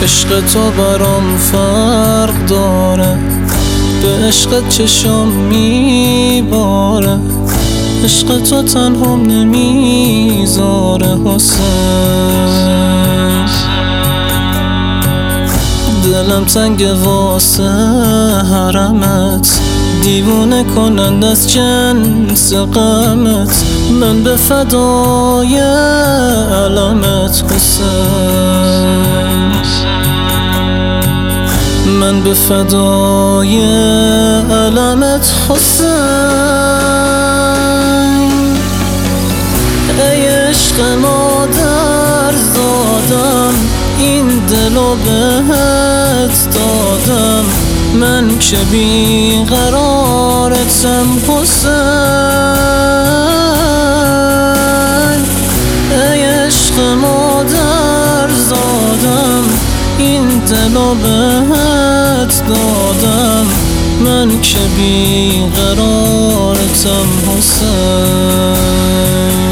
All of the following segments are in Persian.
عشق تو برام فرق داره، به عشق چشم میباره، عشق تو تنهام نمیذاره حسین. دلم تنگ واسه حرمت، دیوونه کنند از جنس غمت، من به فدای علمت حسین، من به فدای علمت حسین. ای عشق مادر زادم، این دلو بهت دادم، من که بیقرارتم حسین. ای عشق مادر زادم، این دلو بهت دادم، من که بیقرارتم حسین.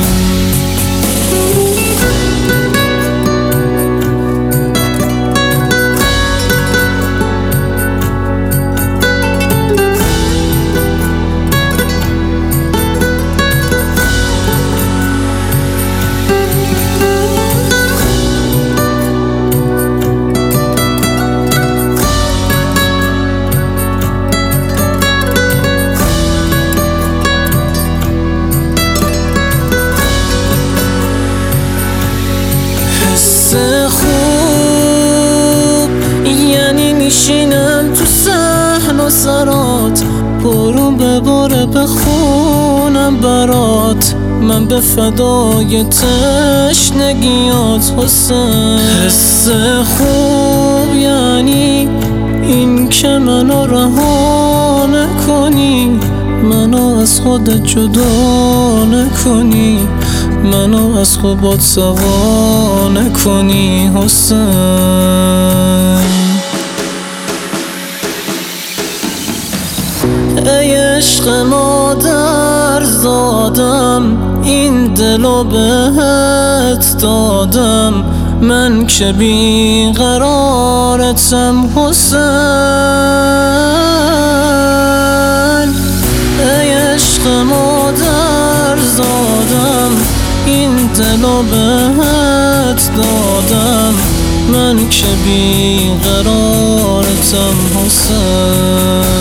خوب یعنی میشینم تو صحن و سرات، برون بباره بخونم برات، من به فدای تشنگیات حسین. حس خوب یعنی این که منو رها نکنی، منو از خودت جدا نکنی، منو از خوبات سوا نکنی حسین. ای عشق مادر زادم، این دلو بهت دادم، من که بیقرارتم حسین. ای عشق مادر زادم، این دلو بهت دادم، من که بیقرارتم حسین.